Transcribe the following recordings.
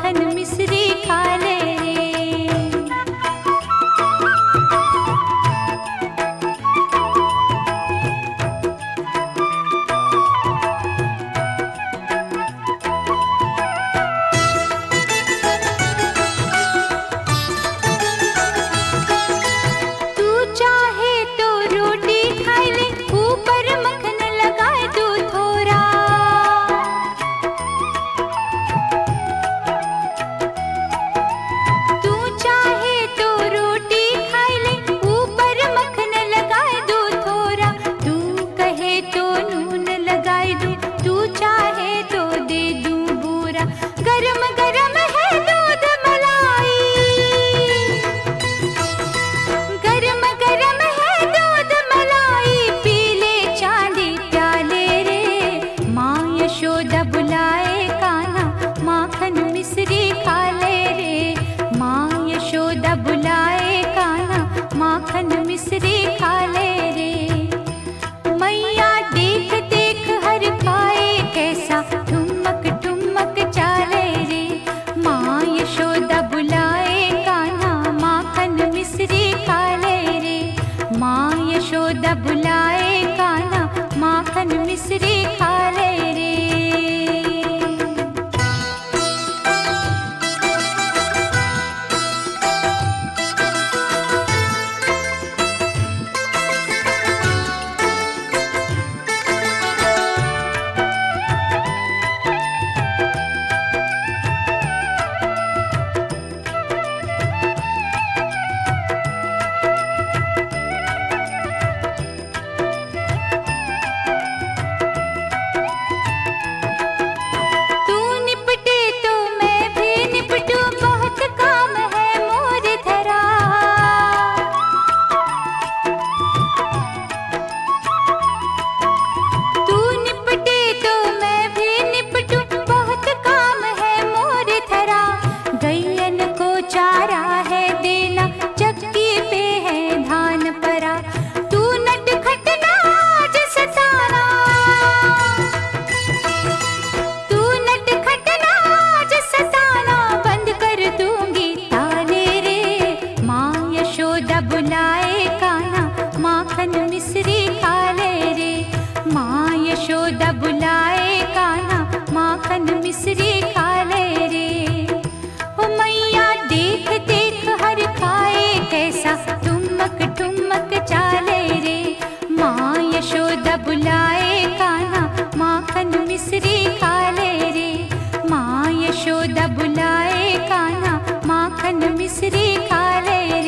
माखन मिश्री खा ले रे। तू चाहे तो रोटी खा ले, ऊपर मक्खन लगाए दो थोड़ा। तू चाहे तो रोटी खा ले, ऊपर मक्खन लगाए दो थोड़ा। तू कहे तो नून लगाए दूं, तू चाहे तो दे दूं बूरा। गरम गरम है दूध मलाई, गरम गरम है दूध मलाई। पी ले चांदी प्याले रे, माँ यशोदा बुलाए कान्हा, माखन मिश्री खा ले रे। माँ यशोदा बुलाए कान्हा, माखन मिश्री खा ले रे। मैया देख देख हर खाए, कैसा ठुमक ठुमक चाले रे। माँ यशोदा बुलाए कान्हा, माखन मिश्री खा ले रे। माँ यशोदा बुलाए कान्हा, माखन मिश्री खा ले रे। तू निपटे तो मैं भी निपटूं, बहुत काम है मोर धरा। तू निपटे तो मैं भी निपटूं, बहुत काम है मोर धरा। गैयन को चारा है देना, चक्की पे है धान परा। तू नटखट नाच सताना, तू नटखट नाच सताना, बंद कर दूंगी ताले रे। माँ यशोदा बुलाए कान्हा, माखन मिश्री खा ले रे। माँ यशोदा बुलाए कान्हा, माखन मिश्री खा ले रे। ओ मैया देख देख हर खाए, कैसा ठुमक ठुमक चाले रे। माँ यशोदा बुलाए कान्हा, माखन मिश्री खा ले रे। माँ यशोदा बुलाए कान्हा, माखन मिश्री खा ले रे।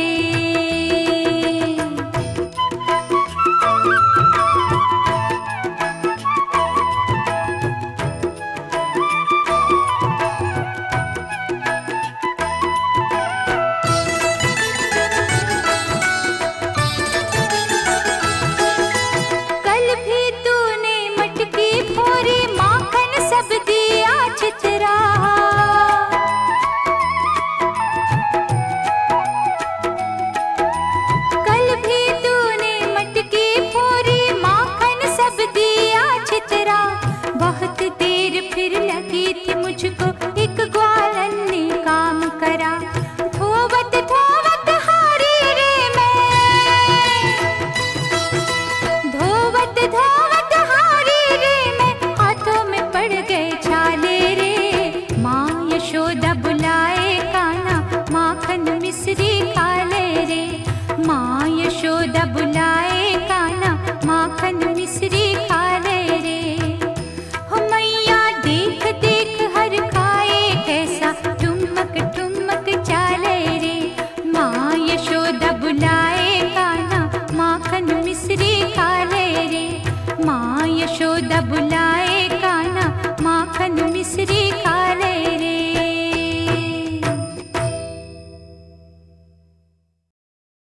कल भी तूने मटकी फोरी, माखन सब दिया छितरा। कल भी तूने मटकी फोरी, माखन सब दिया छितरा। बहुत देर फिर लगी थी मुझको, एक ग्वालन ने काम करा। धोवत धोवत हारी रे मैं, धोवत धोवत हारी रे मैं, हाथों में पड़ गए छाले रे। माँ यशोदा बुलाए कान्हा, माखन मिश्री खा ले रे। माँ यशोदा बुलाए